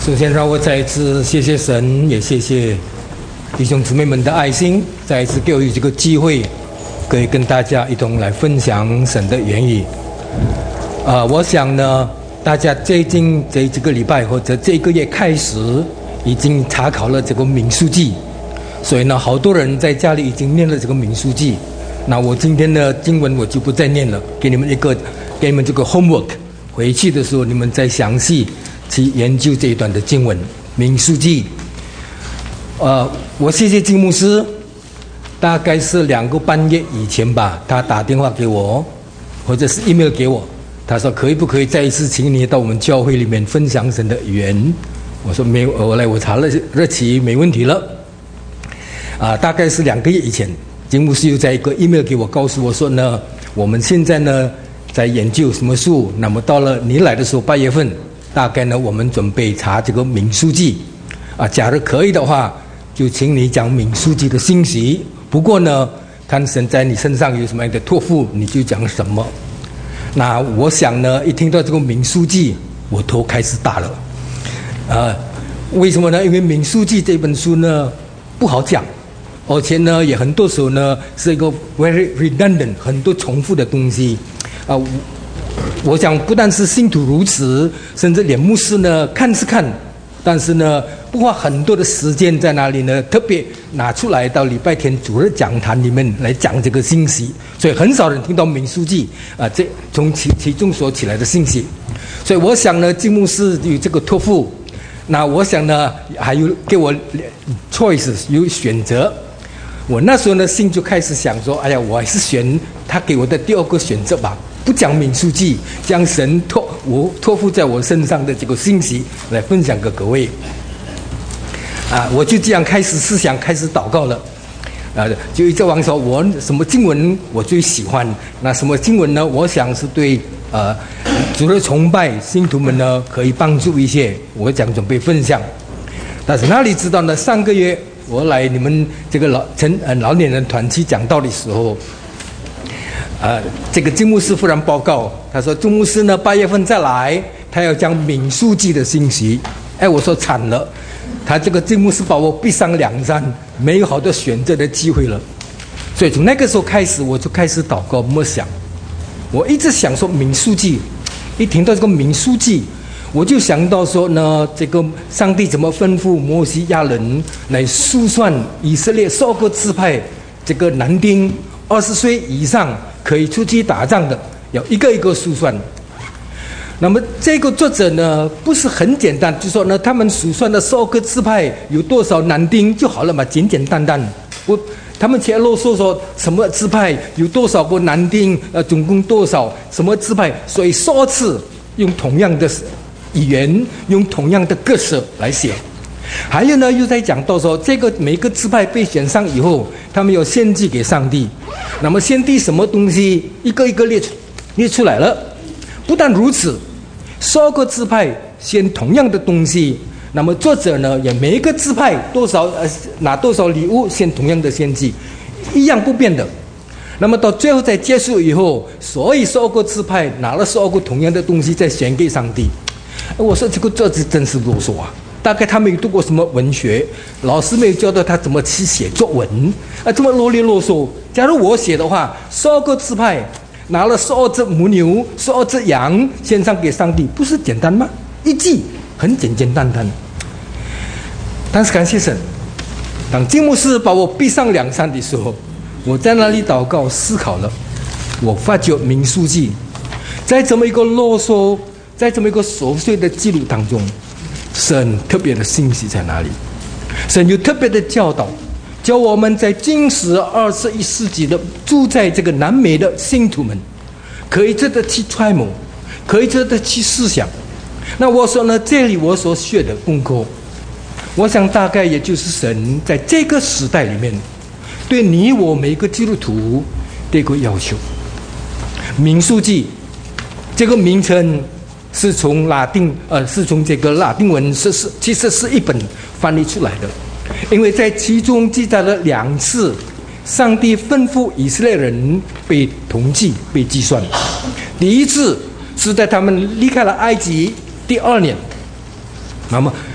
首先，让我再一次谢谢神，也谢谢弟兄姊妹们的爱心，再一次给我这个机会，可以跟大家一同来分享神的言语。我想呢，大家最近这个礼拜或者这个月开始，已经查考了这个民数记，所以呢，好多人在家里已经念了这个民数记。那我今天的经文我就不再念了，给你们这个 homework， 回去的时候你们再详细去研究这一段的经文民数记。我谢谢金牧师，大概是2个半月以前吧，他打电话给我，或者是 email 给我，他说可不可以再一次请你到我们教会里面分享神的语言。我说没有，我查了日期，没问题了。大概是2个月以前，金牧师又在一个 email 给我，告诉我说呢，我们现在呢在研究什么书，那么到了你来的时候8月份，大概呢我们准备查这个民数记。假如可以的话，就请你讲民数记的信息。不过呢，看神在你身上有什么样的托付，你就讲什么。那我想呢，一听到这个民数记，我头开始大了。为什么呢？因为民数记这本书呢不好讲，而且呢也很多时候呢是一个 very redundant， 很多重复的东西。我想不但是信徒如此，甚至连牧师呢看是看，但是呢不花很多的时间在哪里呢？特别拿出来到礼拜天主日讲坛里面来讲这个信息，所以很少人听到民数记这从其中所起来的信息。所以我想呢，金牧师有这个托付，那我想呢还有给我 choices 有选择。我那时候呢心就开始想说，哎呀，我还是选他给我的第2个选择吧，不讲民数记，将神托付在我身上的这个信息来分享给各位。我就这样开始思想，开始祷告了。就一直往说，我什么经文我最喜欢？那什么经文呢？我想是对主日崇拜信徒们呢可以帮助一些，我讲准备分享。但是哪里知道呢？上个月我来你们这个老年人团契讲道的时候，这个金牧师忽然报告，他说金牧师呢8月份再来，他要讲民数记的信息。我说惨了，他这个金牧师把我逼上梁山，没有好多选择的机会了。所以从那个时候开始，我就开始祷告默想。我一直想说民数记，一听到这个民数记，我就想到说呢，这个上帝怎么吩咐摩西亚人来数算以色列12个支派，这个男丁20岁以上可以出去打仗的，要一个一个数算。那么这个作者呢不是很简单，就说呢他们数算的12个支派有多少男丁就好了嘛，简简单单。他们前啰嗦说什么支派有多少个男丁，总共多少什么支派，所以12次用同样的语言，用同样的格式来写。还有呢，又在讲到说，这个每个支派被选上以后，他们有献祭给上帝。那么献祭什么东西，一个一个列出来了。不但如此，12个支派献同样的东西。那么作者呢，也每一个支派拿多少礼物，献同样的献祭，一样不变的。那么到最后在结束以后，所以12个支派拿了12个同样的东西，再献给上帝。我说这个作者真是啰嗦啊！大概他没有读过什么文学，老师没有教导他怎么去写作文这么啰里啰嗦。假如我写的话，12个支派拿了12只母牛、12只羊献上给上帝，不是简单吗？一记很简简单单。但是感谢神，当金牧师把我逼上梁山的时候，我在那里祷告思考了，我发觉民数记在这么一个啰嗦，在这么一个琐碎的记录当中，神特别的信息在哪里？神有特别的教导，教我们在今时21世纪的住在这个南美的信徒们，可以值得去揣摩，可以值得去思想。那我说呢，这里我所学的功课，我想大概也就是神在这个时代里面对你我每一个基督徒的一个要求。民数记这个名称是从这个拉丁文其实是一本翻译出来的，因为在其中记载了2次上帝吩咐以色列人被统计被计算。第一次是在他们离开了埃及第2年，那么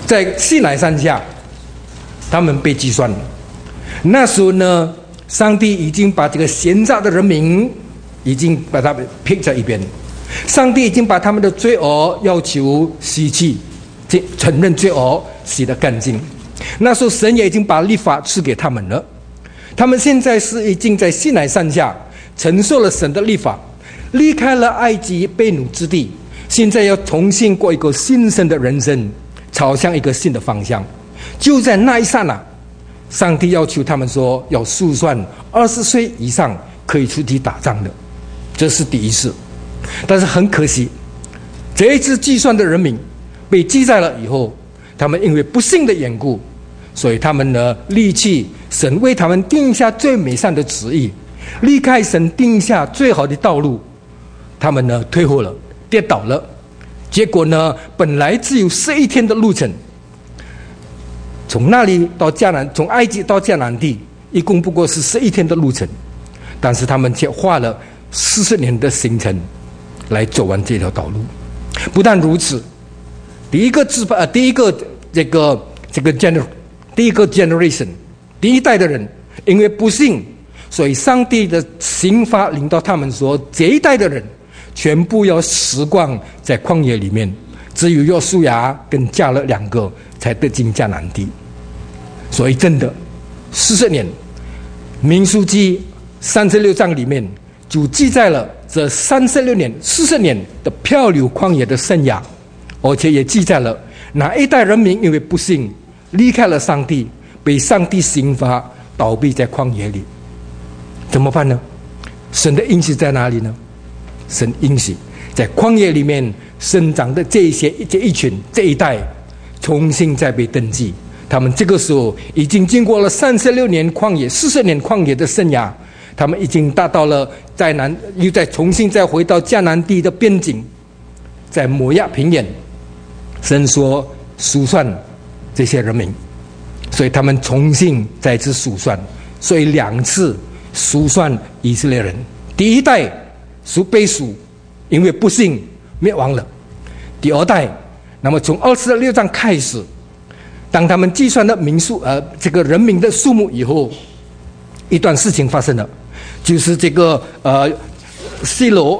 在西乃山下，他们被计算了。那时候呢，上帝已经把这个闲杂的人民已经把他们撇在一边，上帝已经把他们的罪恶要求洗去，承认罪恶，洗得干净。那时候神也已经把律法赐给他们了，他们现在是已经在西乃山下承受了神的律法，离开了埃及被掳之地，现在要重新过一个新生的人生，朝向一个新的方向。就在那一刹那，上帝要求他们说要数算20岁以上可以出去打仗的，这是第一次。但是很可惜，这一次计算的人民被记在了以后，他们因为不信的缘故，所以他们呢离弃神为他们定下最美善的旨意，离开神定下最好的道路，他们呢退后了，跌倒了。结果呢，本来只有11天的路程，从那里到从埃及到迦南地，一共不过是11天的路程，但是他们却花了40年的行程来走完这条道路。不但如此，第一个 generation， 第一代的人因为不信，所以上帝的刑罚领到他们说，这一代的人全部要死光在旷野里面，只有约书亚跟迦勒2个才得进迦南地。所以真的40年，民数记36章里面就记载了这36年40年的漂流旷野的生涯，而且也记载了哪一代人民因为不信离开了上帝，被上帝刑罚，倒闭在旷野里。怎么办呢？神的应许在哪里呢？神应许在旷野里面生长的这一群这一代重新再被登记，他们这个时候已经经过了36年旷野40年旷野的生涯，他们已经达到了又再重新再回到迦南地的边境，在摩亚平原，神说数算这些人民，所以他们重新再次数算，所以2次数算以色列人。第一代被数，因为不信灭亡了。第二代，那么从26章开始，当他们计算了这个人民的数目以后，一段事情发生了，就是这个西罗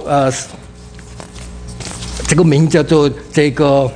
这个名叫做这个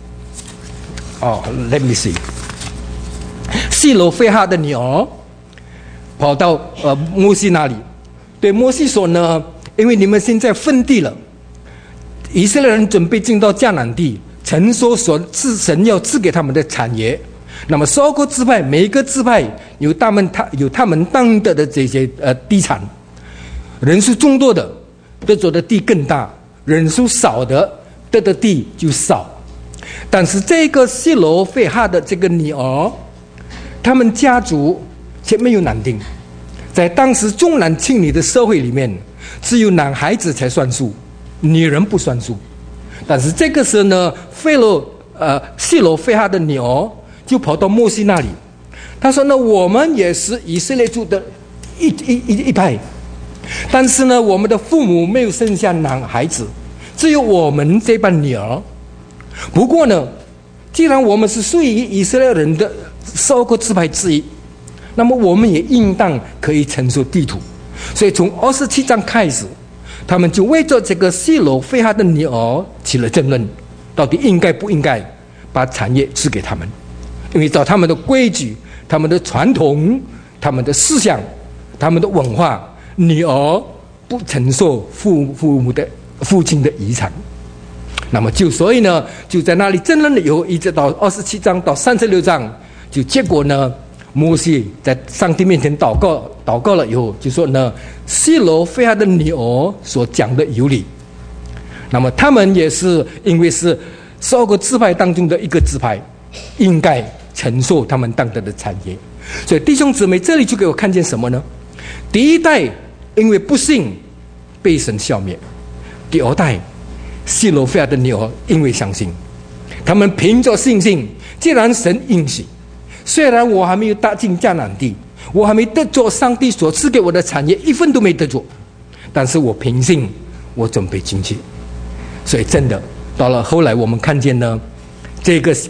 let me see， 西罗非哈的女儿跑到摩西那里，对摩西说呢，因为你们现在分地了，以色列人准备进到迦南地，承受神要赐给他们的产业。那么12个支派，每一个支派有他们当得的这些地产，人数众多的得着的地更大，人数少的得的地就少。但是这个西罗非哈的这个女儿，他们家族却没有男丁。在当时重男轻女的社会里面，只有男孩子才算数，女人不算数。但是这个时候呢，西罗非哈的女儿就跑到摩西那里，他说呢，我们也是以色列族的一派，但是呢，我们的父母没有生下男孩子，只有我们这班女儿。不过呢，既然我们是属于以色列人的12个支派之一，那么我们也应当可以承受地土。所以从27章开始，他们就为着这个西罗非哈的女儿起了争论，到底应该不应该把产业赐给他们。因为照他们的规矩、他们的传统、他们的思想、他们的文化，女儿不承受父亲的遗产。那么所以呢，就在那里争论了以后，一直到27章到36章，就结果呢，摩西在上帝面前祷告了以后，就说呢，西罗非哈的女儿所讲的有理。那么他们也是因为是12个支派当中的一个支派，应该承受他们当得的产业。所以弟兄姊妹，这里就给我看见什么呢？第一代因为不信被神消灭，第二代西罗非哈的女儿因为相信，他们凭着信心，既然神应许，虽然我还没有踏进迦南地，我还没得着上帝所赐给我的产业，一分都没得着，但是我凭信我准备进去。所以真的到了后来，我们看见呢，这个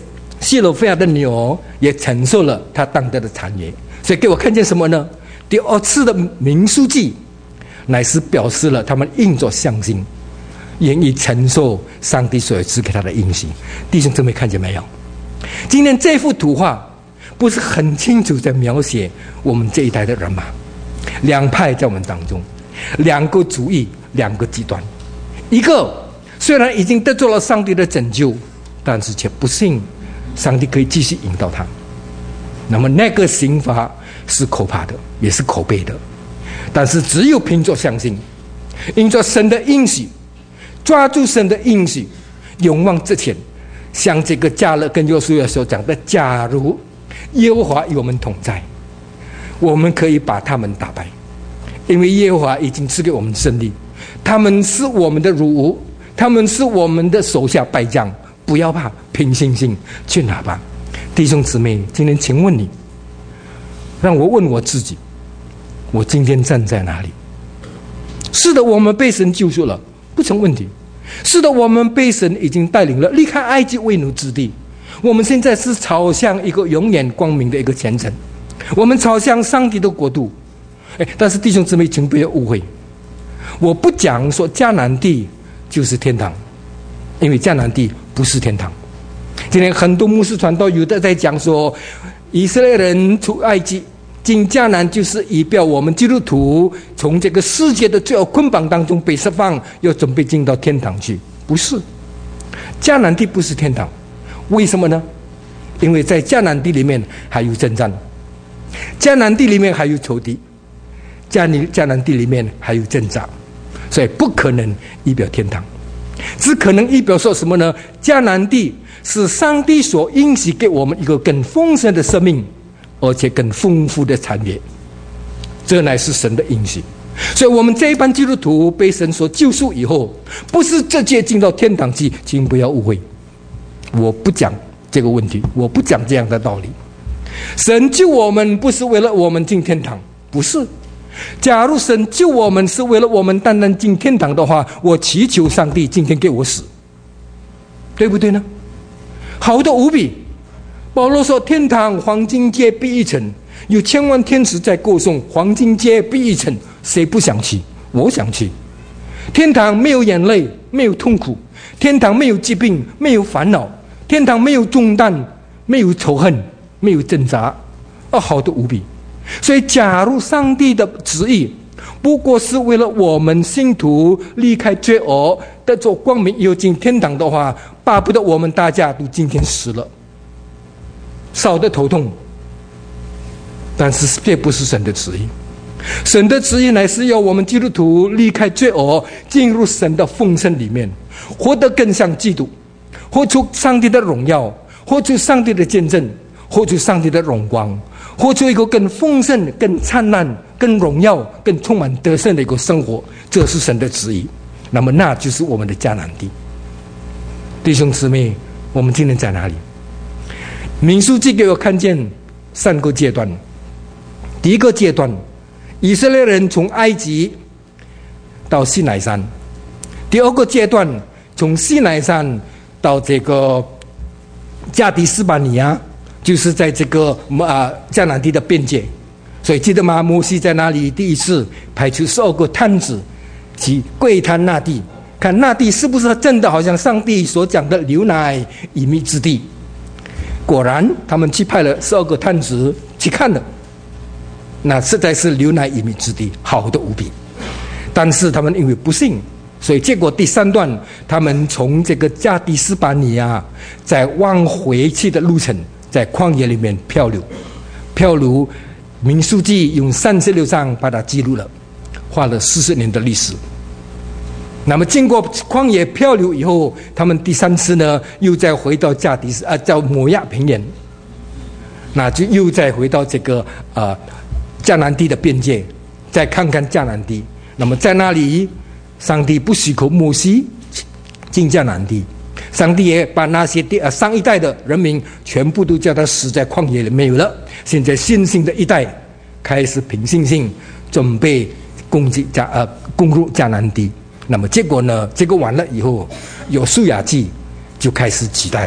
西罗非亚的牛也承受了他当得的产业。所以给我看见什么呢？第二次的民数记乃是表示了他们硬着相信，愿意承受上帝所赐给他的应许。弟兄姊妹看见没有？今天这幅图画不是很清楚在描写我们这一代的人吗？两派在我们当中，两个主义，两个极端。一个虽然已经得到了上帝的拯救，但是却不信上帝可以继续引导他。那么那个刑罚是可怕的，也是可悲的。但是只有凭着相信，因着神的应许，抓住神的应许，勇往直前，像这个迦勒跟约书亚所讲的，假如耶和华与我们同在，我们可以把他们打败，因为耶和华已经赐给我们胜利。他们是我们的乳吾，他们是我们的手下败将，不要怕，凭信心去拿吧。弟兄姊妹，今天请问你，让我问我自己，我今天站在哪里？是的，我们被神救赎了，不成问题。是的，我们被神已经带领了，离开埃及为奴之地。我们现在是朝向一个永远光明的一个前程，我们朝向上帝的国度。但是弟兄姊妹，请不要误会，我不讲说迦南地就是天堂，因为迦南地不是天堂。今天很多牧师传道有的在讲说，以色列人出埃及进迦南，就是以表我们基督徒从这个世界的罪恶捆绑当中被释放，要准备进到天堂去。不是，迦南地不是天堂。为什么呢？因为在迦南地里面还有征战，迦南地里面还有仇敌，迦南地里面还有挣扎，所以不可能以表天堂，只可能以表说什么呢？迦南地是上帝所应许给我们一个更丰盛的生命，而且更丰富的产业，这乃是神的应许。所以我们这一班基督徒被神所救赎以后，不是直接进到天堂去，请不要误会，我不讲这个问题，我不讲这样的道理。神救我们不是为了我们进天堂，不是。假如神救我们是为了我们单单进天堂的话，我祈求上帝今天给我死，对不对呢？好的无比。保罗说，天堂黄金街必一城，有千万天使在歌颂，黄金街必一城，谁不想去？我想去。天堂没有眼泪，没有痛苦，天堂没有疾病，没有烦恼，天堂没有重担，没有仇恨，没有挣扎，好的无比。所以假如上帝的旨意不过是为了我们信徒离开罪恶，得着光明又进天堂的话，巴不得我们大家都今天死了，少得头痛。但是这不是神的旨意，神的旨意乃是要我们基督徒离开罪恶，进入神的丰盛里面，活得更像基督，活出上帝的荣耀，活出上帝的见证，活出上帝的荣光，活出一个更丰盛、更灿烂、更荣耀、更充满得胜的一个生活。这是神的旨意，那么那就是我们的迦南地。弟兄姊妹，我们今天在哪里？民数记给我看见3个阶段。第一个阶段，以色列人从埃及到西乃山；第二个阶段，从西乃山到这个加迪斯巴尼亚，就是在这个迦南地的边界。所以记得吗？摩西在那里第一次派出12个探子去窥探那地，看那地是不是真的好像上帝所讲的流奶与蜜之地。果然他们去派了12个探子去看了，那实在是流奶与蜜之地，好的无比。但是他们因为不信，所以结果第3段，他们从这个加迪斯巴尼亚在往回去的路程，在旷野里面漂流。民数记用36章把它记录了，花了40年的历史。那么经过旷野漂流以后，他们第3次呢，又再回到叫摩亚平原，那就又再回到这个迦南地的边界，再看看迦南地。那么在那里，上帝不许可摩西进迦南地，上帝也把那些上一代的人民全部都叫他死在旷野里没有了。现在新兴的一代开始凭信心准备攻入迦南地。那么结果呢？这个完了以后，有书亚记就开始期待了。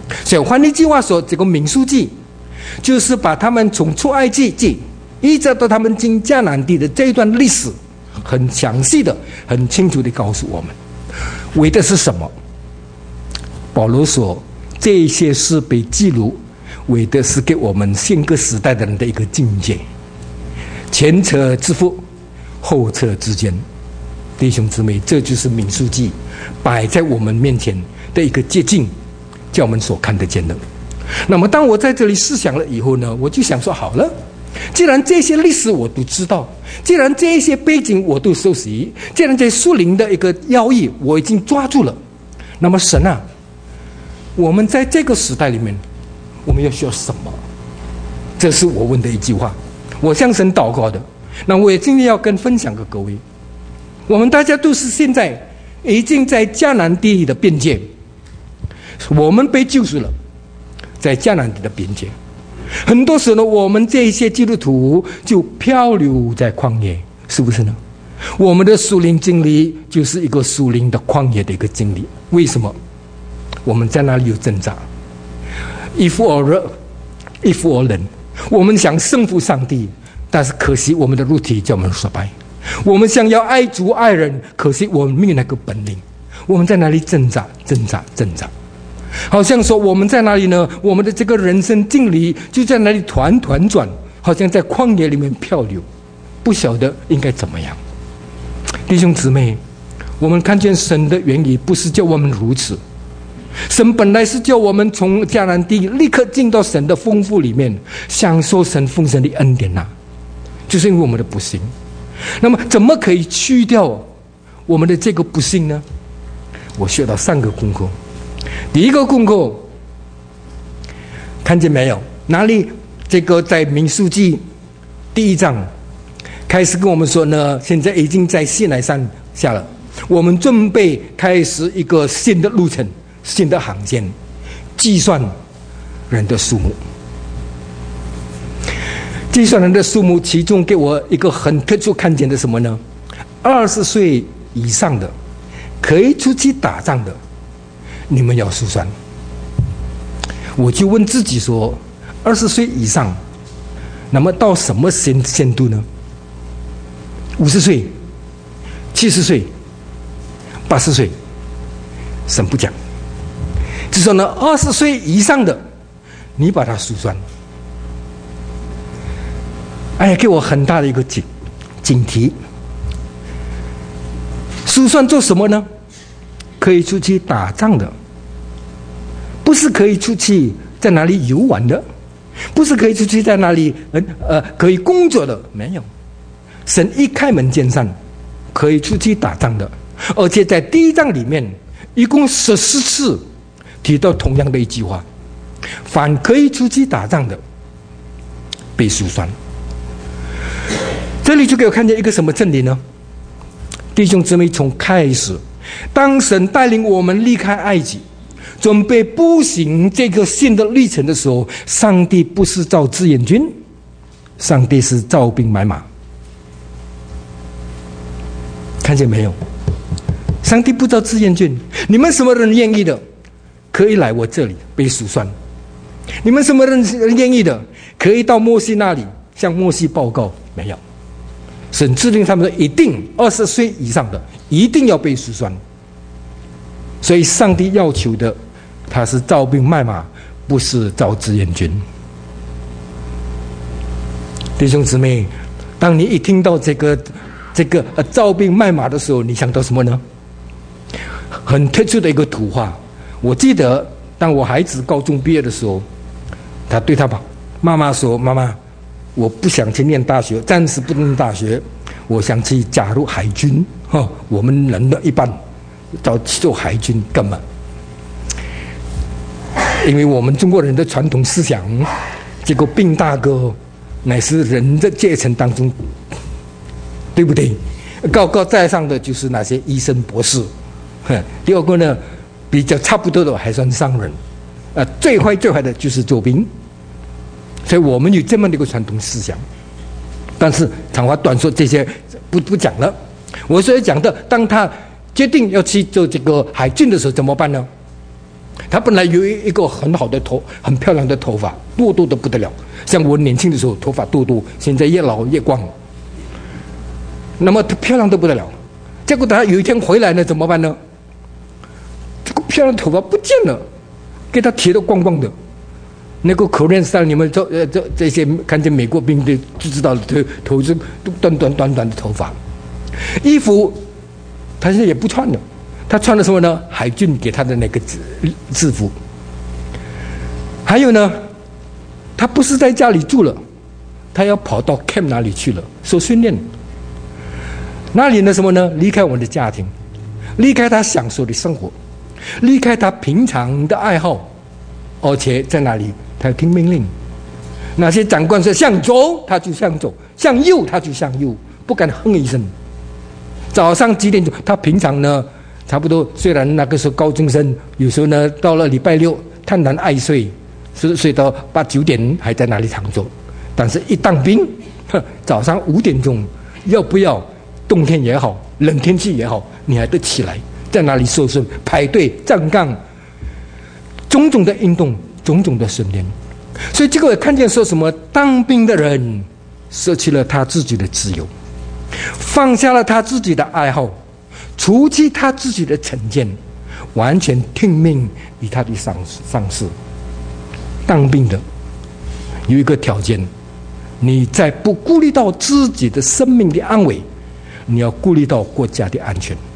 所以换一句话说，这个民数记就是把他们从出埃及记一直到他们进迦南地的这一段历史，很详细的、很清楚的告诉我们，为的是什么？保罗说，这些事被记录，为的是给我们现个时代的人的一个境界，前车之覆，后车之鉴。弟兄姊妹，这就是民数记摆在我们面前的一个捷径，叫我们所看得见的。那么当我在这里思想了以后呢，我就想说，好了，既然这些历史我都知道，既然这些背景我都熟悉，既然这属灵的一个要义我已经抓住了，那么神啊，我们在这个时代里面我们要需要什么？这是我问的一句话，我向神祷告的。那我也今天要分享给各位，我们大家都是现在已经在迦南地的边界，我们被救赎了，在迦南地的边界。很多时候呢，我们这些基督徒就漂流在旷野，是不是呢？我们的属灵经历就是一个属灵的旷野的一个经历。为什么？我们在那里有挣扎，一负而热，一负而冷。我们想胜负上帝，但是可惜我们的肉体叫我们失败。我们想要爱主爱人，可惜我们没有那个本领。我们在那里挣扎，好像说我们在哪里呢？我们的这个人生经历就在那里团团转，好像在旷野里面漂流，不晓得应该怎么样。弟兄姊妹，我们看见神的原意不是叫我们如此，神本来是叫我们从迦南地立刻进到神的丰富里面，享受神丰盛的恩典呐，就是因为我们的不幸。那么怎么可以去掉我们的这个不幸呢？我学到3个功课。第一个功课，看见没有？哪里？这个在民数记第1章开始跟我们说呢，现在已经在西乃山下了，我们准备开始一个新的路程，新的航线，计算人的数目。计算人的数目，其中给我一个很特殊看见的什么呢？20岁以上的可以出去打仗的，你们要数算。我就问自己说，20岁以上，那么到什么限度呢？50岁、70岁、80岁，神不讲。就说呢，20岁以上的，你把它数算。哎呀，给我很大的一个警惕。数算做什么呢？可以出去打仗的，不是可以出去在哪里游玩的，不是可以出去在哪里可以工作的，没有。神一开门见山，可以出去打仗的，而且在第1章里面一共14次提到同样的一句话：凡可以出去打仗的，被数算。这里就给我看见一个什么真理呢？弟兄姊妹，从开始，当神带领我们离开埃及，准备步行这个新的历程的时候，上帝不是造志愿军，上帝是招兵买马。看见没有？上帝不造志愿军，你们什么人愿意的，可以来我这里被数算。你们什么人愿意的，可以到摩西那里向摩西报告。没有，神制定他们说，一定20岁以上的一定要被数算。所以上帝要求的，他是招兵买马，不是招志愿军。弟兄姊妹，当你一听到这个招兵买马的时候，你想到什么呢？很特殊的一个图画。我记得当我孩子高中毕业的时候，他对他妈妈说：“妈妈，我不想去念大学，暂时不念大学，我想去加入海军。我们人的一般到做海军干嘛？因为我们中国人的传统思想，这个兵大哥乃是人的阶层当中，对不对？高高在上的就是那些医生博士。第二个呢，比较差不多的还算商人。最坏的就是做兵。所以我们有这么的一个传统思想。但是长话短说，这些不讲了。我所讲的，当他决定要去做这个海军的时候，怎么办呢？ 他本来有一个很好的很漂亮的头发，多多的不得了，像我年轻的时候头发多多，现在越老越光。那么他漂亮的不得了，结果他有一天回来呢，怎么办呢？这个漂亮的头发不见了，给他剃得光光的。那个Korean style，你们这些看见美国兵的就知道了，头是短的头发，衣服他现在也不穿了，他穿的什么呢？海军给他的那个制服。还有呢，他不是在家里住了，他要跑到 camp 哪里去了，受训练。哪里呢？什么呢？离开我们的家庭，离开他享受的生活，离开他平常的爱好，而且在哪里？他要听命令。那些长官说向左，他就向左；向右，他就向右，不敢哼一声。早上几点钟？他平常呢，差不多虽然那个时候高中生，有时候呢到了礼拜六贪婪爱睡，睡到8、9点还在那里躺着。但是一当兵，早上5点钟，要不要？冬天也好，冷天气也好，你还得起来，在那里受训、排队、站岗，种种的运动，种种的训练。所以这个看见说什么，当兵的人舍弃了他自己的自由，放下了他自己的爱好，除去他自己的成见，完全听命于他的上司。当兵的有一个条件，你在不顾虑到自己的生命的安危，你要顾虑到国家的安全。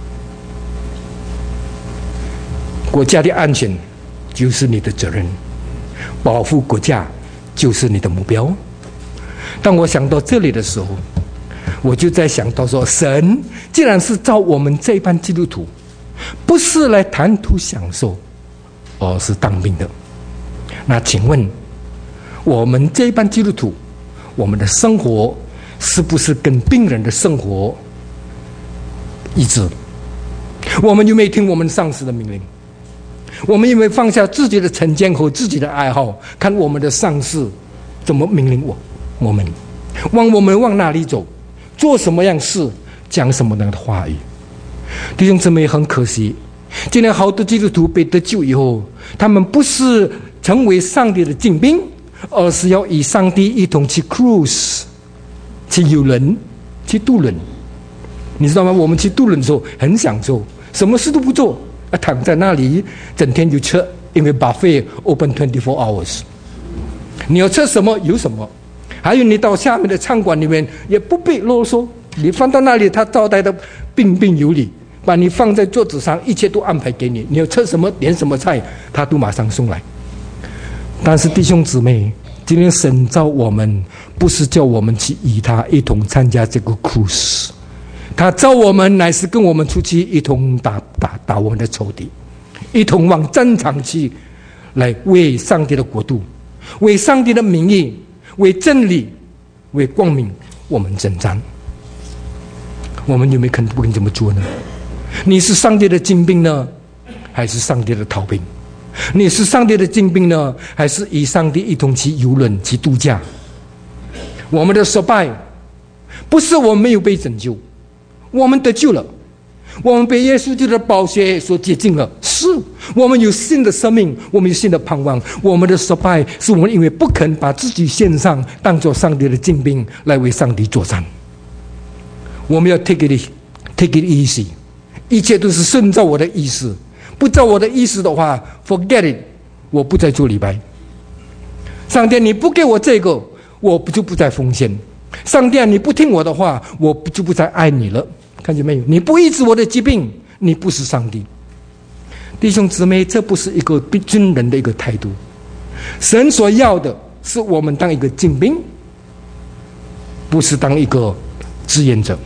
国家的安全就是你的责任，保护国家就是你的目标。当我想到这里的时候，我就在想到说，神既然是造我们这一班基督徒，不是来谈图享受，而是当兵的。那请问，我们这一班基督徒，我们的生活是不是跟病人的生活一致？我们有没有听我们上司的命令？我们有没有放下自己的成见和自己的爱好，看我们的上司怎么命令我们往哪里走，做什么样事，讲什么样的话语？弟兄姊妹，很可惜，今天好多基督徒被得救以后，他们不是成为上帝的精兵，而是要与上帝一同去 cruise， 去游轮，去渡轮。你知道吗？我们去渡轮的时候很享受，什么事都不做，躺在那里整天就吃，因为 buffet open 24 hours， 你要吃什么有什么。还有你到下面的餐馆里面也不必啰嗦，你放到那里他招待的彬彬有礼，把你放在桌子上，一切都安排给你，你要吃什么点什么菜他都马上送来。但是弟兄姊妹，今天神召我们不是叫我们去与他一同参加这个 cruise， 他召我们乃是跟我们出去一同打我们的仇敌，一同往战场去，来为上帝的国度，为上帝的名义，为真理，为光明，我们征战。我们有没有可能不跟这么做呢？你是上帝的精兵呢，还是上帝的逃兵？你是上帝的精兵呢，还是与上帝一同去游轮去度假？我们的失败不是我们没有被拯救，我们得救了，我们被耶稣基督的宝血所洁净了，是我们有新的生命，我们有新的盼望。我们的失败是我们因为不肯把自己献上，当作上帝的精兵来为上帝作战。我们要 take it easy， 一切都是顺照我的意思，不照我的意思的话 forget it， 我不再做礼拜。上帝你不给我这个，我就不再奉献。上帝你不听我的话，我就不再爱你了。看见没有？你不医治我的疾病，你不是上帝。弟兄姊妹，这不是一个军人的一个态度。神所要的是我们当一个精兵，不是当一个志愿者。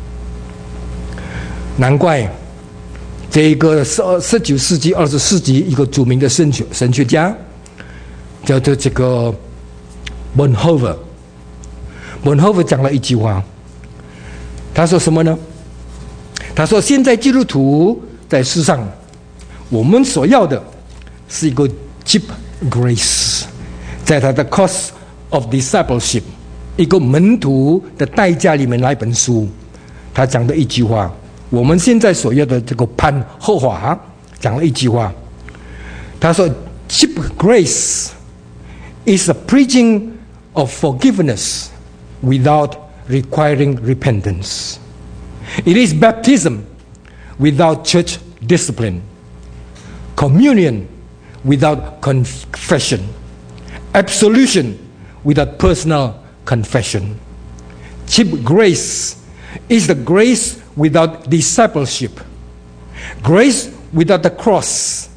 难怪这个19世纪、20世纪一个著名的神学家叫做这个 Bonhoeffer 讲了一句话，他说什么呢？他说现在基督徒在世上，我们所要的是一个 cheap grace， 在他的 Cost of Discipleship 一个门徒的代价里面那一本书，他讲的一句话，我们现在所要的这个潘霍华讲了一句话， 他说 cheap grace is a preaching of forgiveness without requiring repentance. It is baptism without church discipline, communion without confession, absolution without personal confession. Cheap grace is the grace without discipleship, grace without the cross,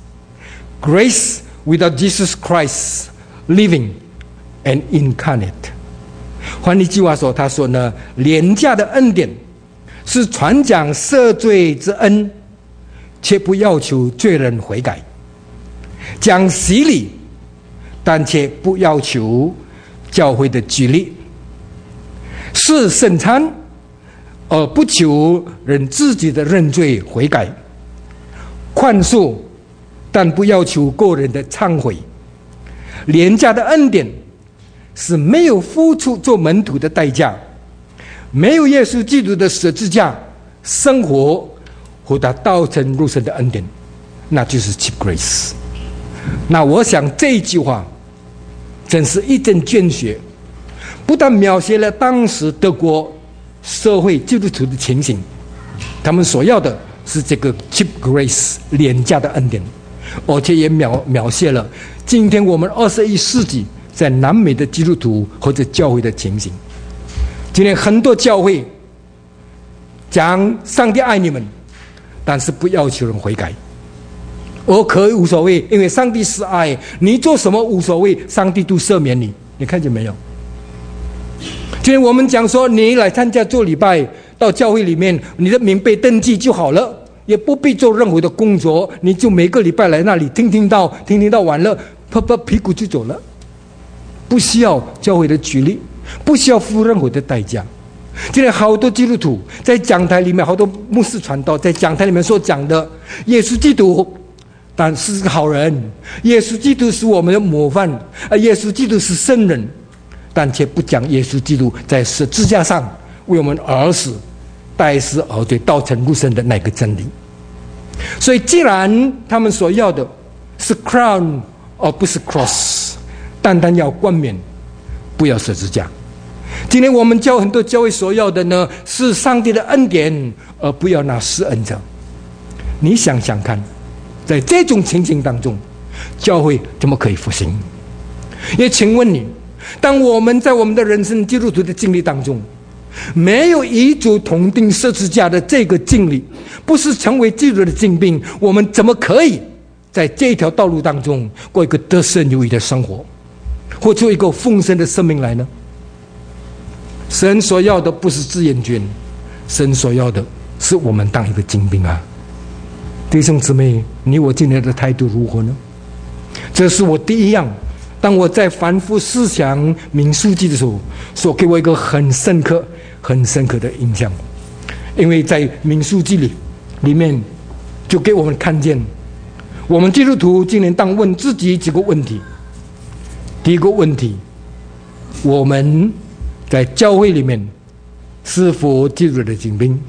grace without Jesus Christ living and incarnate. 换一句话说，他说呢，廉价的恩典是传讲赦罪之恩，却不要求罪人悔改；讲洗礼，但却不要求教会的举例；是圣餐，而不求人自己的认罪悔改；宽恕，但不要求个人的忏悔。廉价的恩典是没有付出做门徒的代价，没有耶稣基督的十字架生活和他道成肉身的恩典，那就是 cheap grace。 那我想这一句话真是一针见血，不但描写了当时德国社会基督徒的情形，他们所要的是这个 cheap grace 廉价的恩典，而且也描写了今天我们21世纪在南美的基督徒或者教会的情形。今天很多教会讲上帝爱你们，但是不要求人悔改，我可以无所谓，因为上帝是爱，你做什么无所谓，上帝都赦免你。你看见没有？今天我们讲说，你来参加做礼拜，到教会里面，你的名被登记就好了，也不必做任何的工作，你就每个礼拜来那里听到完了，拍拍屁股就走了，不需要教会的举例，不需要付任何的代价。今天好多基督徒在讲台里面，好多牧师传道在讲台里面所讲的耶稣基督但是个好人，耶稣基督是我们的模范，耶稣基督是圣人，但却不讲耶稣基督在十字架上为我们而死，代死而对，道成肉身的那个真理。所以既然他们所要的是 crown 而不是 cross， 单单要冠冕，不要十字架。今天我们教很多教会所要的呢，是上帝的恩典，而不要那施恩者。你想想看，在这种情形当中，教会怎么可以复兴？也请问你，当我们在我们的人生基督徒的经历当中，没有与主同钉十字架的这个经历，不是成为基督的精兵，我们怎么可以在这条道路当中过一个得胜有余的生活，活出一个丰盛的生命来呢？神所要的不是志愿军，神所要的是我们当一个精兵啊！弟兄姊妹，你我今天的态度如何呢？这是我第一样，当我在反复思想民数记的时候，所给我一个很深刻的印象。因为在民数记里面就给我们看见，我们基督徒今天当问自己几个问题。第一个问题，我们在教会里面是否基督的精兵？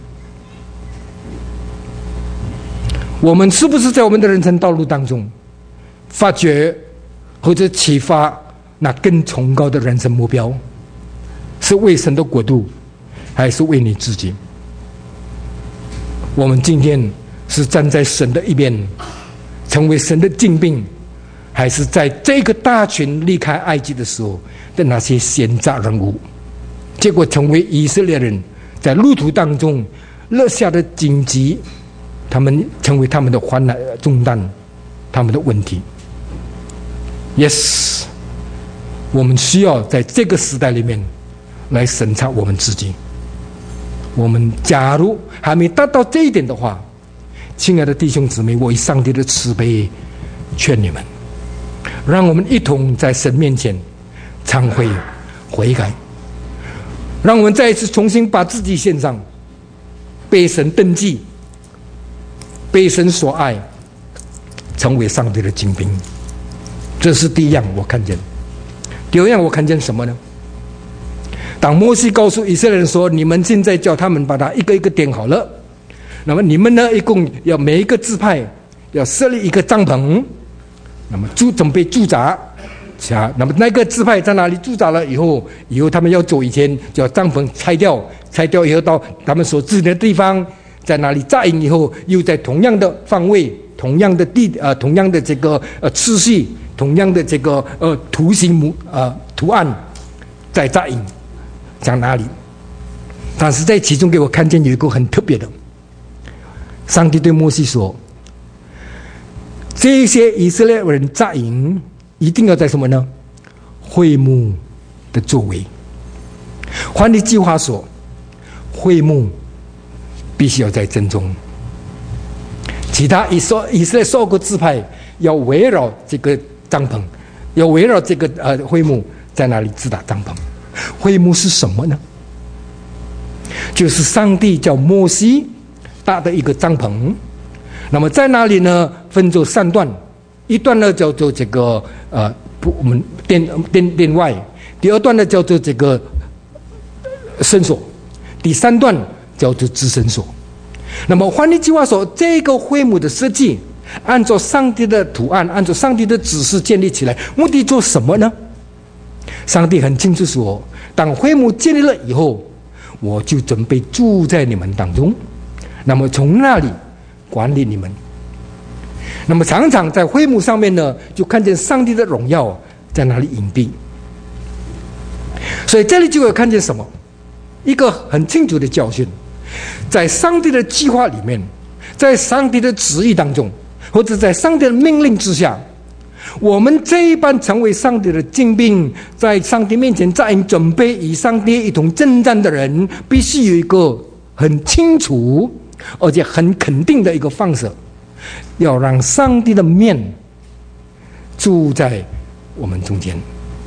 我们是不是在我们的人生道路当中发掘或者启发那更崇高的人生目标？是为神的国度，还是为你自己？我们今天是站在神的一边，成为神的精兵，还是在这个大群离开埃及的时候的那些闲杂人物，结果成为以色列人在路途当中落下的荆棘，他们成为他们的患难重担，他们的问题。 Yes， 我们需要在这个时代里面来审查我们自己。我们假如还没达到这一点的话，亲爱的弟兄姊妹，我以上帝的慈悲劝你们，让我们一同在神面前忏悔悔改，让我们再一次重新把自己献上，被神登记，被神所爱，成为上帝的精兵。这是第一样我看见。第二样我看见什么呢？当摩西告诉以色列人说，你们现在叫他们把它一个一个点好了，那么你们呢，一共要每一个支派要设立一个帐篷， 那么准备驻扎。那么那个支派在哪里驻扎了以后他们要走以前，就要帐篷拆掉以后到他们所指定的地方，在哪里扎营以后，又在同样的方位、同样的同样的这个次序、同样的这个图形图案，在扎营，讲哪里？但是在其中给我看见有一个很特别的，上帝对摩西说：“这些以色列人扎营。”一定要在什么呢？会幕的周围。换一句话说，会幕必须要在正中。其他以色列12个支派要围绕这个帐篷，要围绕这个会幕，在哪里支搭帐篷？会幕是什么呢？就是上帝叫摩西搭的一个帐篷。那么在哪里呢？分作3段。一段呢叫做这个我们殿外，第2段呢叫做这个圣所，第3段叫做至圣所。那么换一句话说，这个会幕的设计按照上帝的图案，按照上帝的指示建立起来，目的做什么呢？上帝很清楚说，当会幕建立了以后，我就准备住在你们当中，那么从那里管理你们。那么常常在会幕上面呢，就看见上帝的荣耀在那里隐蔽。所以这里就会看见什么？一个很清楚的教训，在上帝的计划里面，在上帝的旨意当中，或者在上帝的命令之下，我们这一班成为上帝的精兵，在上帝面前在准备与上帝一同征战的人，必须有一个很清楚而且很肯定的一个方式，要让上帝的面住在我们中间。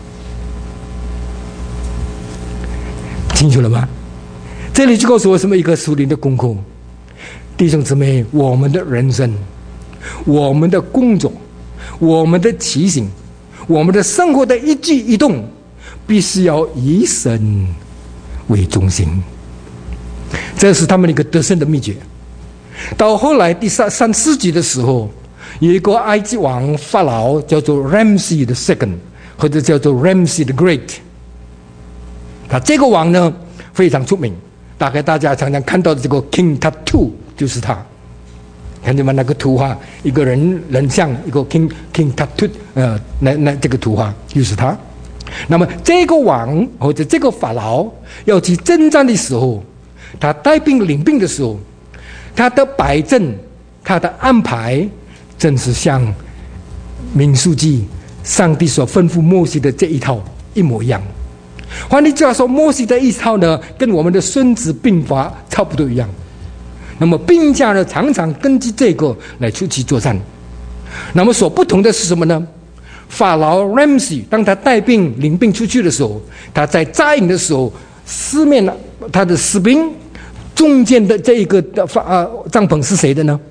清楚了吗？这里就告诉我什么一个属灵的功课。弟兄姊妹，我们的人生，我们的工作，我们的骑行，我们的生活的一举一动，必须要以神为中心。这是他们一个得胜的秘诀。到后来第3世纪的时候，有一个埃及王法老叫做 Ramses the Second， 或者叫做 Ramses the Great。他这个王呢非常出名，大概大家常常看到的这个 King Tut 就是他。看见吗？那个图画，一个人像一个 King Tut， 那这个图画就是他。那么这个王或者这个法老要去征战的时候，他带兵领兵的时候，他的摆阵，他的安排，正是像民数记上帝所吩咐摩西的这一套一模一样。换句话说，摩西的一套呢，跟我们的孙子兵法差不多一样。那么兵家呢，常常根据这个来出去作战。那么所不同的是什么呢？法老 Ramses 当他带兵领兵出去的时候，他在扎营的时候，四面他的士兵中间的这一个帐篷是谁的呢？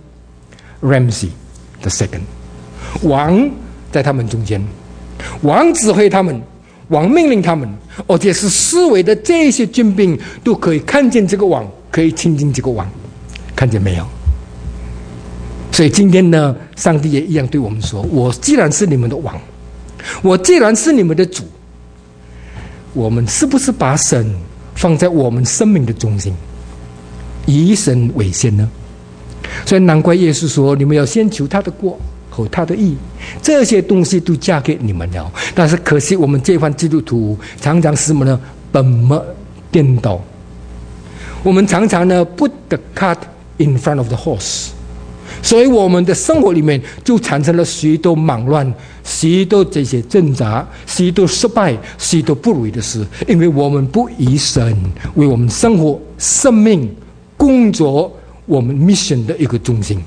Ramses the Second， 王在他们中间，王指挥他们，王命令他们，而且是四围的这些军兵都可以看见这个王，可以亲近这个王，看见没有？所以今天呢，上帝也一样对我们说，我既然是你们的王，我既然是你们的主，我们是不是把神放在我们生命的中心，以神为先呢？所以难怪耶稣说，你们要先求他的国和他的义，这些东西都嫁给你们了。但是可惜我们这番基督徒常常是什么呢？本末颠倒。我们常常呢 put the cart in front of the horse， 所以我们的生活里面就产生了许多忙乱，许多这些挣扎，许多失败，许多不如意的事，因为我们不以神为我们生活、生命、工作、我们 mission 的一个中心。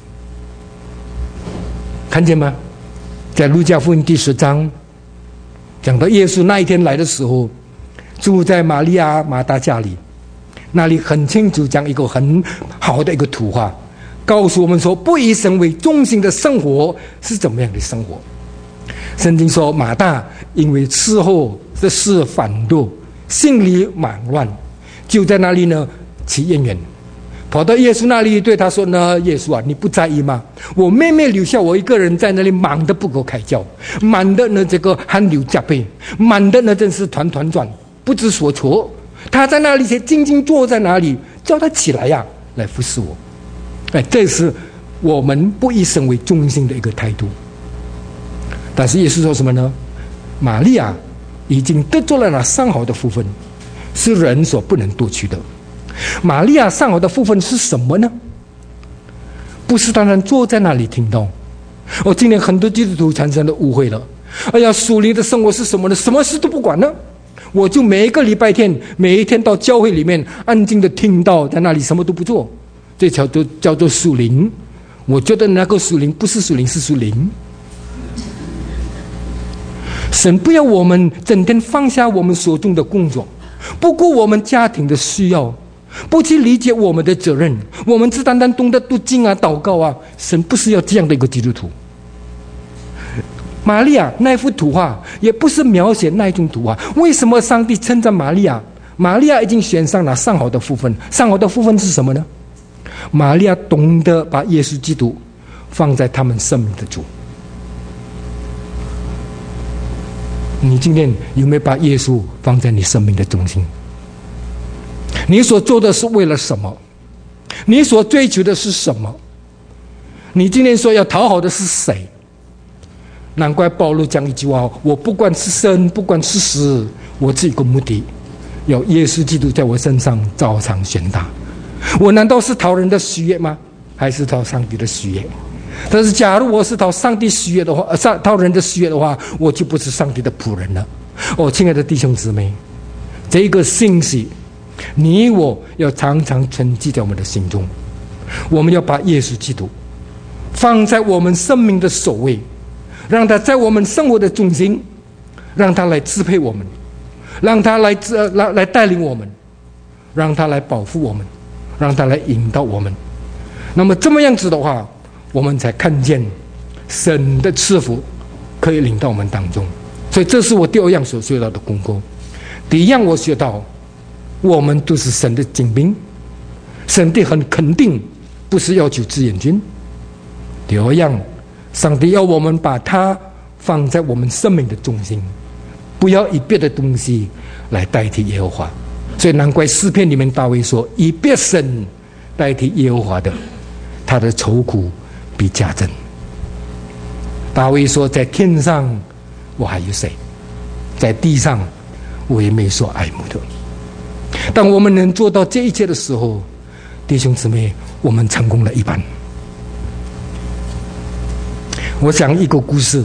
看见吗？在路加福音第10章讲到耶稣那一天来的时候，住在玛利亚马大家里，那里很清楚讲一个很好的一个图画，告诉我们说，不以神为中心的生活是怎么样的生活。圣经说，马大因为伺候的事繁多，心里忙乱，就在那里呢起怨言， 跑到耶稣那里对他说呢：耶稣啊，你不在意吗？我妹妹留下我一个人在那里，忙得不可开交，忙得呢这个汗流浃背，忙得呢真是团团转，不知所措。他在那里才静静坐在那里，叫他起来呀，来服侍我。这是我们不以神为中心的一个态度。但是耶稣说什么呢？玛利亚已经得着了那上好的福分，是人所不能夺取的。玛利亚上好的福分是什么呢？不是单单坐在那里听到。今天很多基督徒产生了误会了。哎呀，属灵的生活是什么呢？什么事都不管呢？我就每一个礼拜天，每一天到教会里面安静的听到，在那里什么都不做，这叫做属灵。我觉得那个属灵不是属灵，是属灵。神不要我们整天放下我们所中的工作，不顾我们家庭的需要，不去理解我们的责任，我们只单单懂得读经啊、祷告啊。神不是要这样的一个基督徒。玛利亚那幅图画也不是描写那一种图画。为什么上帝称赞玛利亚？玛利亚已经选上了上好的福分。上好的福分是什么呢？玛利亚懂得把耶稣基督放在他们生命的主。你今天有没有把耶稣放在你生命的中心？你所做的是为了什么？你所追求的是什么？你今天说要讨好的是谁？难怪保罗讲一句话：我不管是生，不管是死，我只有一个目的，要耶稣基督在我身上照常显大。我难道是讨人的喜悦吗？还是讨上帝的喜悦？但是假如我是讨上帝喜悦的话，讨人的喜悦的话，我就不是上帝的仆人了。亲爱的弟兄姊妹，这个信息你我要常常存记在我们的心中。我们要把耶稣基督放在我们生命的首位，让他在我们生活的中心，让他来支配我们，让他来带领我们，让他来保护我们，让他来引导我们。那么这么样子的话，我们才看见神的赐福可以领到我们当中。所以这是我第二样所学到的功课。第一样我学到，我们都是神的精兵，上帝很肯定不是要求志愿军。第二样，上帝要我们把它放在我们生命的中心，不要以别的东西来代替耶和华。所以难怪诗篇里面大卫说，以别神代替耶和华的，他的愁苦必加增。大卫说，在天上我还有谁？在地上我也没所爱慕的。当我们能做到这一切的时候，弟兄姊妹，我们成功了一半。我讲一个故事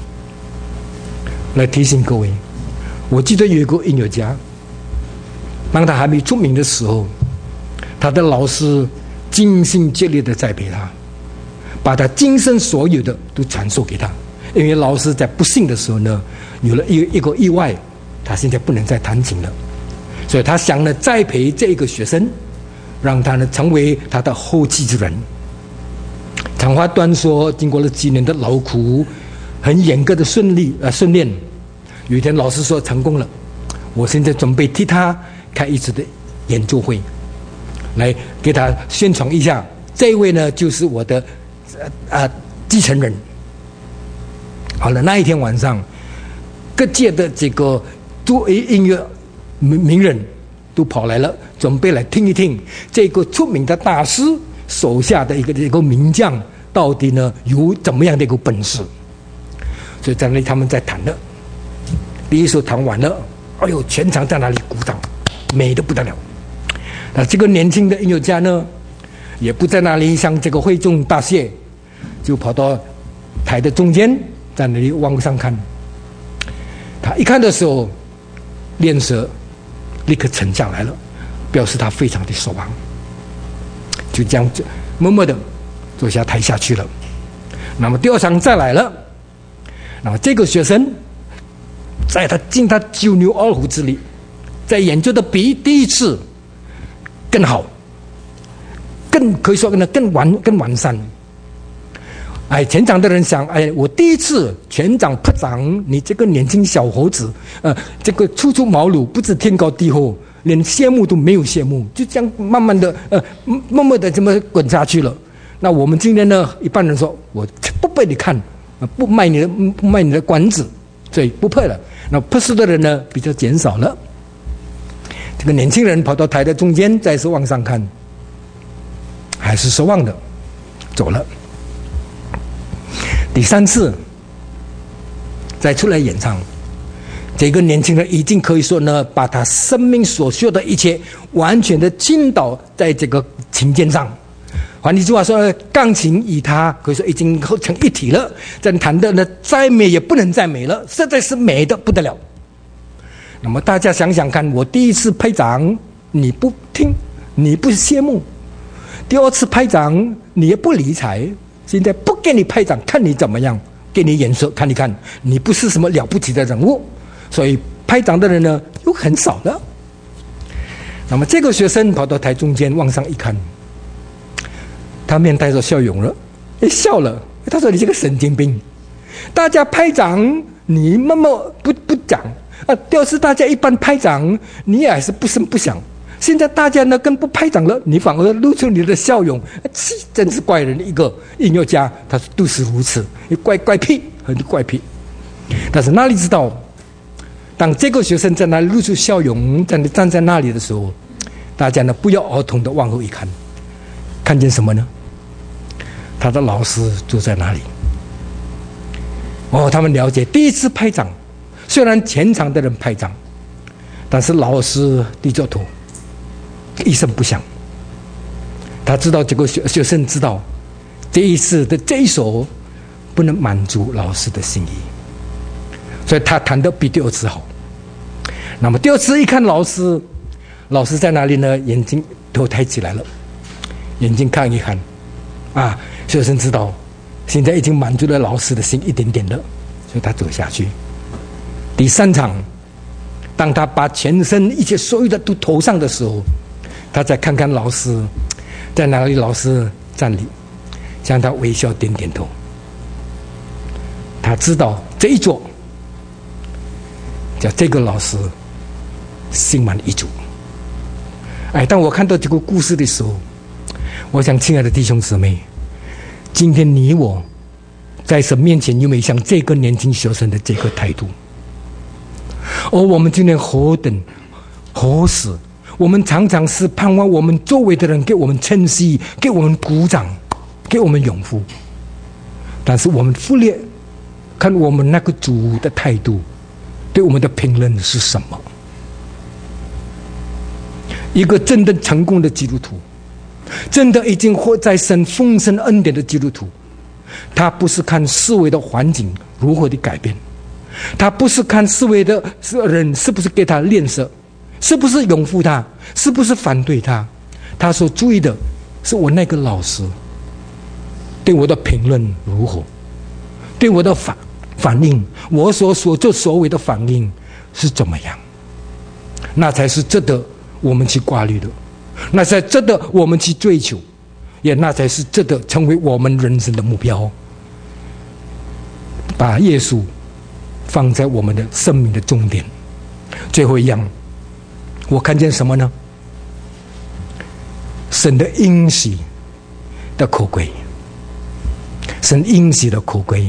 来提醒各位。我记得有一个音乐家，当他还没出名的时候，他的老师尽心竭力的栽培他，把他今生所有的都传授给他。因为老师在不幸的时候呢，有了一个意外，他现在不能再弹琴了，所以他想呢栽培这一个学生，让他呢成为他的后继之人。长话短说，经过了几年的劳苦，很严格的训练，有一天老师说成功了，我现在准备替他开一次的演奏会，来给他宣传一下，这一位呢就是我的继承人。好了，那一天晚上，各界的这个音乐名人都跑来了，准备来听一听这个出名的大师手下的一个名将到底呢有怎么样的一个本事。所以在那里他们在弹了，第一首弹完了，哎呦，全场在那里鼓掌，美得不得了。那这个年轻的音乐家呢，也不在那里向这个会众答谢，就跑到台的中间，在那里往上看。他一看的时候，脸色立刻沉下来了，表示他非常的失望，就这样默默的走下台下去了。那么第二场再来了，那么这个学生在他尽他九牛二虎之力，在演奏的比第一次更好，可以说呢更完善。全场的人想，我第一次全场拍掌，你这个年轻小伙子，这个初出茅庐，不知天高地厚， 连谢幕都没有谢幕，就这样慢慢的默默的这么滚下去了。那我们今天呢，一般人说我不被你看，不卖你的关子，所以不配了。那不是的人呢，比较减少了。这个年轻人跑到台的中间，再次往上看，还是失望的，走了。第三次再出来演唱，这个年轻人已经可以说呢，把他生命所需的一切完全的倾倒在这个琴键上。换一句话说，钢琴与他可以说已经合成一体了，这弹的呢再美也不能再美了，实在是美的不得了。那么大家想想看，我第一次拍掌你不听，你不谢幕，第二次拍掌你也不理睬，现在不给你拍掌，看你怎么样，给你颜色看一看，你不是什么了不起的人物，所以拍掌的人呢又很少的。那么这个学生跑到台中间往上一看，他面带着笑容了，笑了，他说你这个神经病，大家拍掌你默默不讲第二次大家一般拍掌你也还是不声不响，现在大家呢更不拍掌了，你反而露出你的笑容，真是怪人一个。音乐家他说都是如此，怪癖，很怪癖。但是哪里知道，当这个学生在那里露出笑容，站在那里的时候，大家呢不约而同的往后一看，看见什么呢？他的老师坐在那里。他们了解，第一次拍掌虽然全场的人拍掌，但是老师低着头一声不响。他知道这个学生知道这一次的这一首不能满足老师的心意，所以他弹得比第二次好。那么第二次一看老师在哪里呢？眼睛头抬起来了，眼睛看一看学生知道现在已经满足了老师的心一点点了，所以他走下去。第三场，当他把全身一切所有的都投上的时候，他再看看老师在哪里，老师站立，向他微笑点点头。他知道这一座叫这个老师心满意足。当我看到这个故事的时候，我想亲爱的弟兄姊妹，今天你我在神面前有没有像这个年轻学生的这个态度？我们今天何等何时，我们常常是盼望我们周围的人给我们称惜，给我们鼓掌，给我们拥护，但是我们忽略看我们那个主的态度对我们的评论是什么。一个真的成功的基督徒，真的已经活在神丰盛恩典的基督徒，他不是看四围的环境如何的改变，他不是看四围的人是不是给他脸色，是不是拥护他，是不是反对他，他所注意的是我那个老师对我的评论如何，对我的反应，我所作所为的反应是怎么样，那才是值得我们去挂虑的，那才值得我们去追求，也那才是值得成为我们人生的目标。把耶稣放在我们的生命的终点。最后一样，我看见什么呢？神的应许的可贵，神应许的可贵。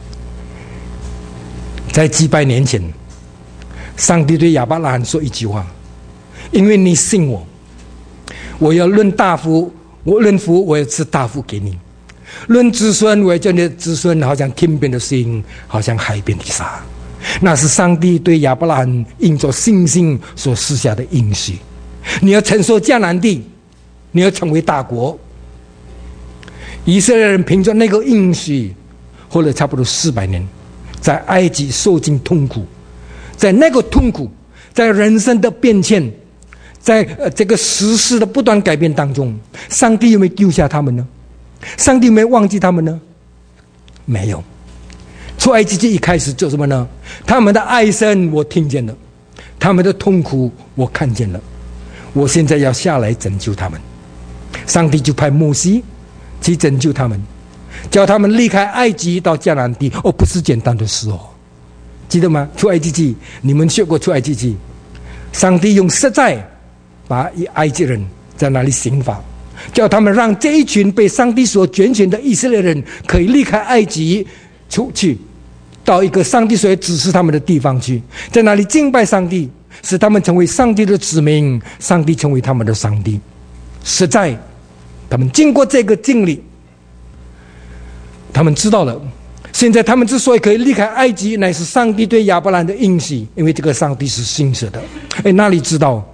在几百年前，上帝对亚伯拉罕说一句话：因为你信我，我要论大福，我论福，我要赐大福给你；论子孙，我要叫你的子孙好像天边的星，好像海边的沙。那是上帝对亚伯拉罕因着信心所施下的应许。你要承受迦南地，你要成为大国。以色列人凭着那个应许，活了差不多400年，在埃及受尽痛苦，在那个痛苦，在人生的变迁，在这个时事的不断改变当中，上帝有没有丢下他们呢？上帝有没有忘记他们呢？没有。出埃及记一开始就什么呢？他们的哀声我听见了，他们的痛苦我看见了，我现在要下来拯救他们。上帝就派摩西去拯救他们，叫他们离开埃及到迦南地，不是简单的事记得吗？出埃及记，你们学过出埃及记，上帝用实在把埃及人在那里刑罚，叫他们让这一群被上帝所拣选的以色列人可以离开埃及出去，到一个上帝所指示他们的地方去，在那里敬拜上帝，使他们成为上帝的子民，上帝成为他们的上帝。实在他们经过这个经历，他们知道了，现在他们之所以可以离开埃及，乃是上帝对亚伯兰的应许，因为这个上帝是信实的。哪里知道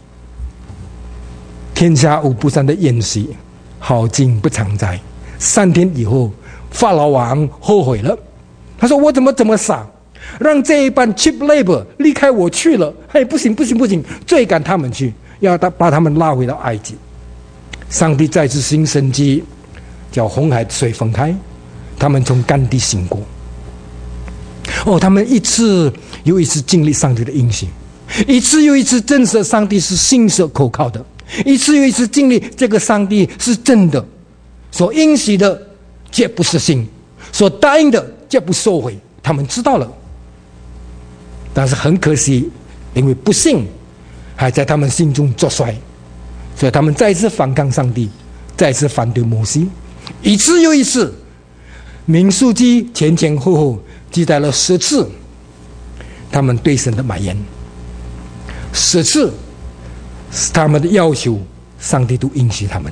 天下无不散的宴席，好景不常在。3天以后，法老王后悔了，他说：“我怎么这么傻，让这一班 cheap labor 离开我去了？不行，追赶他们去，要把他们拉回到埃及。”上帝再次行神迹，叫红海水分开，他们从干地行过。他们一次又一次经历上帝的应许，一次又一次证实上帝是信实可靠的，一次又一次经历这个上帝是真的，所应许的绝不失信，所答应的绝不收回。他们知道了，但是很可惜，因为不信还在他们心中作祟，所以他们再次反抗上帝，再次反对摩西，一次又一次。民数记前后后记载了10次他们对神的埋怨，10次是他们的要求，上帝都应许他们。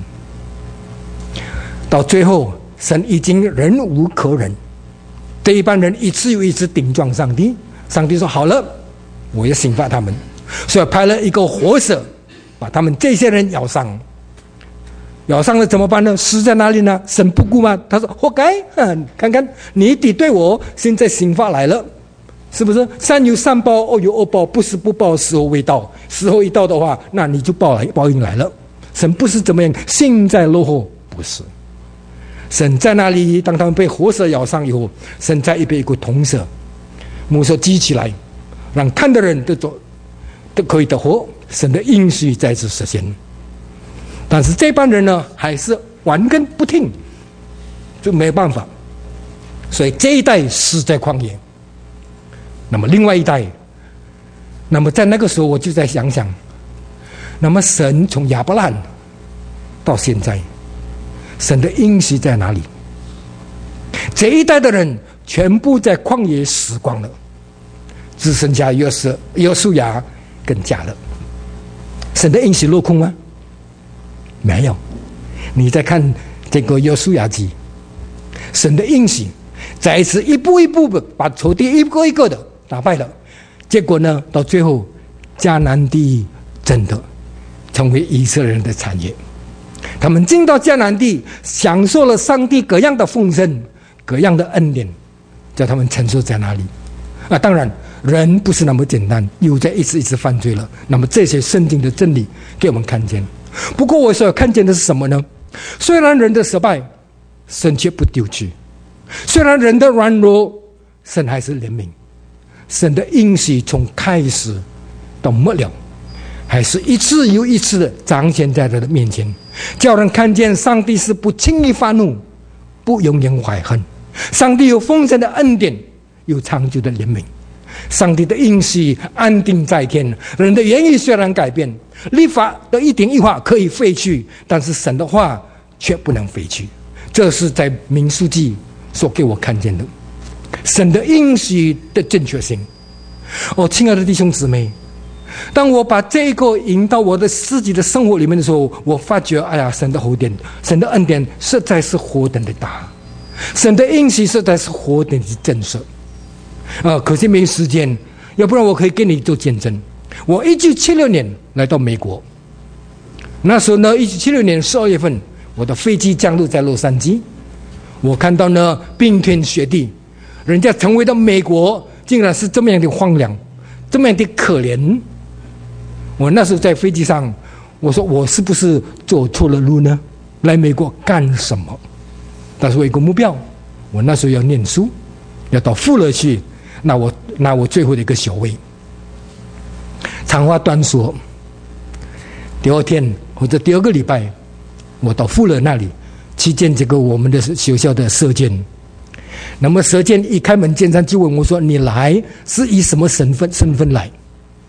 到最后，神已经忍无可忍，这一班人一次又一次顶撞上帝，上帝说：“好了，我要刑罚他们。”所以派了一个活蛇，把他们这些人咬伤。咬伤了怎么办呢？死在哪里呢？神不顾吗？他说：“活该！看看你敌对我，现在刑罚来了，是不是？善有善报，恶有恶报，不是不报，时候未到。时候一到的话，那你就报应来了。神不是怎么样幸灾乐祸，不是。神在那里，当他们被活蛇咬伤以后，神在一边一个铜蛇，木蛇击起来，让看的人都可以得活。神的应许再次实现。但是这帮人呢，还是顽根不听，就没有办法。所以这一代死在旷野。那么另外一代，那么在那个时候我就在想，那么神从亚伯兰到现在，神的应许在哪里？这一代的人全部在旷野死光了，只剩下约书亚跟迦勒。神的应许落空吗？没有。你再看这个约书亚记，神的应许再一次一步一步的把仇敌一个一个的打败了，结果呢，到最后迦南地真的成为以色列人的产业。他们进到迦南地，享受了上帝各样的丰盛，各样的恩典，叫他们承受在哪里？当然人不是那么简单，又在一次犯罪了。那么这些圣经的真理给我们看见。不过我所看见的是什么呢？虽然人的失败，神却不丢弃；虽然人的软弱，神还是怜悯。神的应许从开始到末了，还是一次又一次的彰显在人的面前，叫人看见上帝是不轻易发怒，不永远怀恨。上帝有丰盛的恩典，有长久的怜悯。上帝的应许安定在天，人的言语虽然改变，律法的一点一画可以废去，但是神的话却不能废去。这是在民数记所给我看见的神的应许的正确性。亲爱的弟兄姊妹，当我把这个引到我的自己的生活里面的时候，我发觉神的恩典，神的恩典实在是何等的大，神的应许实在是何等的真实。可惜没时间，要不然我可以给你做见证。我1976年来到美国，那时候呢，1976年12月份，我的飞机降落在洛杉矶，我看到呢冰天雪地，人家成为到美国竟然是这么样的荒凉，这么样的可怜。我那时候在飞机上，我说我是不是走错了路呢？来美国干什么？但是我有一个目标，我那时候要念书，要到富勒去拿我最后的一个学位。长话短说，第二天或者第2个礼拜，我到富勒那里去见这个我们的学校的舍监。那么舍监一开门见山就问我说：“你来是以什么身份来？”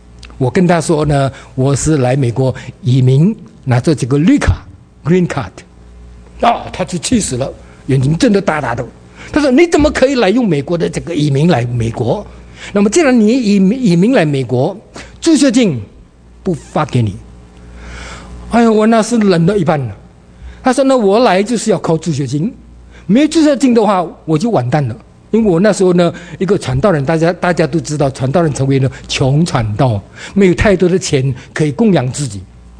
我跟他说呢，我是来美国移民，拿着这个绿卡 （green card）。他就气死了，眼睛睁得大大的。他说：“你怎么可以来用美国的这个移民来美国？那么既然你移民来美国，助学金不发给你。”哎呀，我那是冷了一半了。他说：“那我来就是要靠助学金，没有助学金的话，我就完蛋了。因为我那时候呢，一个传道人，大家都知道，传道人成为了穷传道，没有太多的钱可以供养自己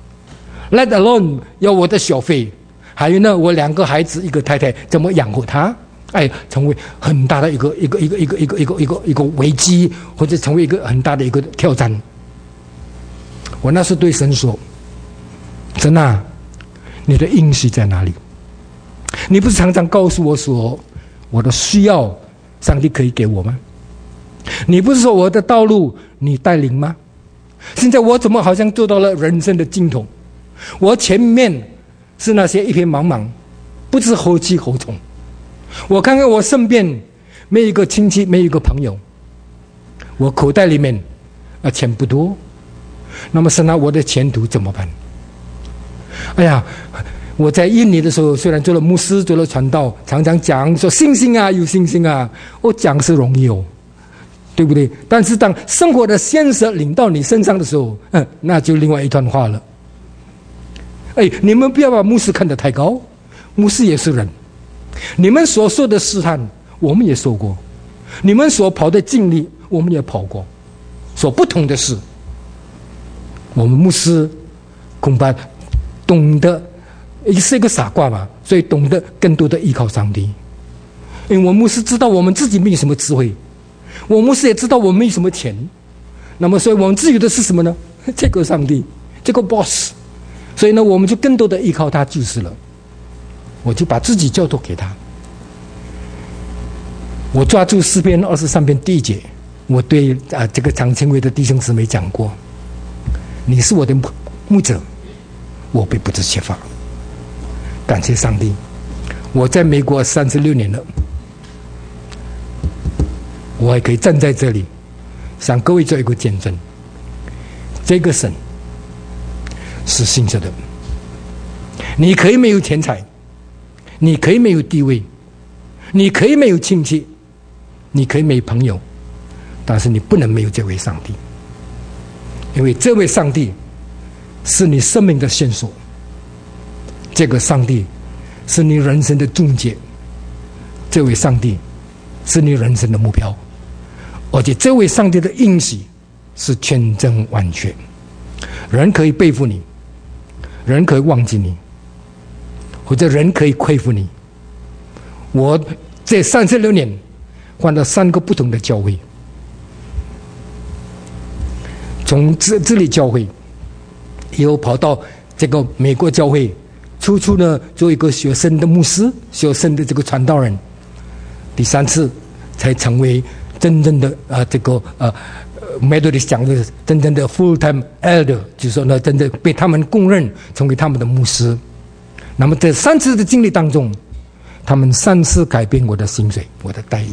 ，let alone 要我的小费。”还有呢，我2个孩子，一个太太，怎么养活他？成为很大的一个危机，或者成为一个很大的一个挑战。我那时对神说：“神啊，你的应许在哪里？你不是常常告诉我说，我的需要，上帝可以给我吗？你不是说我的道路你带领吗？现在我怎么好像做到了人生的尽头？我前面是那些一片茫茫，不知何去何从。我看看我身边没有一个亲戚，没有一个朋友，我口袋里面钱不多，那么神啊，我的前途怎么办？哎呀，我在印尼的时候，虽然做了牧师，做了传道，常常讲说信心啊，有信心啊，我讲是容易对不对？但是当生活的现实领到你身上的时候，那就另外一段话了。你们不要把牧师看得太高，牧师也是人。你们所受的试探，我们也受过；你们所跑的经历，我们也跑过。所不同的是，我们牧师恐怕懂得，是一个傻瓜嘛，所以懂得更多的依靠上帝。因为我们牧师知道我们自己没有什么智慧，我们牧师也知道我们没有什么钱，那么所以我们自由的是什么呢？这个上帝，这个 boss。所以呢，我们就更多的依靠他就是了。我就把自己交托给他。我抓住诗篇23篇第1节，我对这个常青伟的弟兄姊妹讲过：你是我的牧者，我必不致缺乏。感谢上帝，我在美国36年了，我还可以站在这里，向各位做一个见证。这个神是信实的。你可以没有钱财，你可以没有地位，你可以没有亲戚，你可以没有朋友，但是你不能没有这位上帝，因为这位上帝是你生命的线索，这个上帝是你人生的终结，这位上帝是你人生的目标，而且这位上帝的应许是全真完全。人可以背负你，人可以忘记你，或者人可以亏负你。我这36年换了3个不同的教会，从这里教会又跑到这个美国教会，初呢做一个学生的牧师，学生的这个传道人，第3次才成为真正的Methodist 讲的真正的 full-time elder， 就是说呢，真的被他们公认成为他们的牧师。那么这3次的经历当中，他们3次改变我的薪水，我的待遇，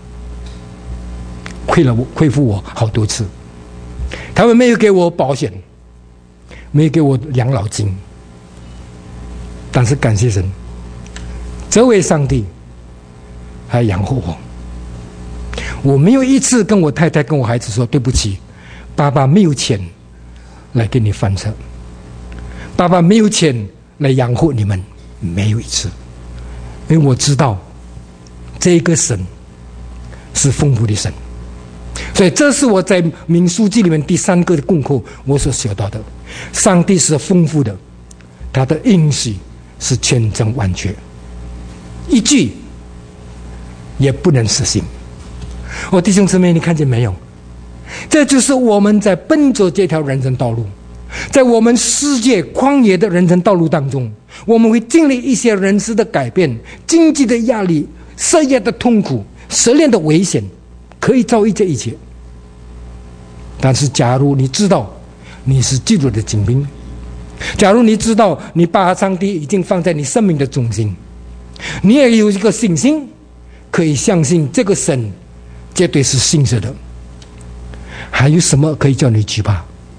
亏负我好多次。他们没有给我保险，没有给我养老金，但是感谢神，这位上帝还养活我。我没有一次跟我太太跟我孩子说对不起，爸爸没有钱来给你翻车，爸爸没有钱来养活你们，没有一次。因为我知道这个神是丰富的神，所以这是我在民数记里面第3个的功课我所学到的。上帝是丰富的，他的应许是全真完全，一句也不能实行。弟兄姊妹，你看见没有？这就是我们在奔走这条人生道路，在我们世界旷野的人生道路当中，我们会经历一些人事的改变，经济的压力，事业的痛苦，失恋的危险，可以遭遇这一切。但是假如你知道你是基督的精兵，假如你知道你把上帝已经放在你生命的中心，你也有一个信心，可以相信这个神绝对是信实的，还有什么可以叫你惧怕？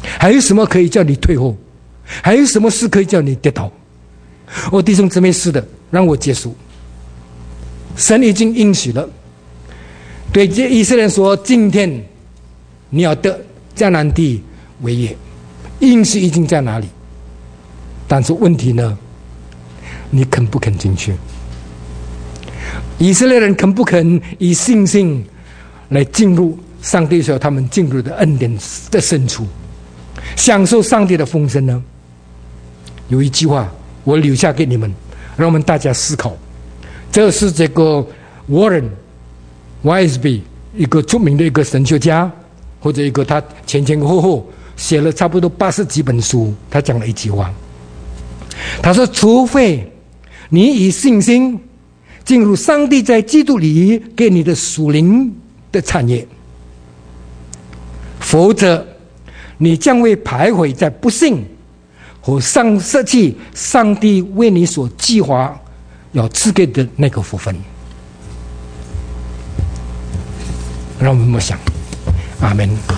还有什么可以叫你退后？还有什么事可以叫你跌倒？弟兄姊妹，是的，让我结束。神已经应许了，对以色列人说，今天你要得迦南地为业，应许已经在哪里？但是问题呢，你肯不肯进去？以色列人肯不肯以信心来进入上帝说他们进入的恩典的深处，享受上帝的丰盛呢？有一句话我留下给你们，让我们大家思考。这是这个 Warren Wiersbe 一个著名的一个神学家，或者一个他前前后后写了差不多80几本书，他讲了一句话，他说，除非你以信心进入上帝在基督里给你的属灵的产业，否则你将会徘徊在不幸和舍弃上帝为你所计划要赐给的那个福分。让我们默想，阿们。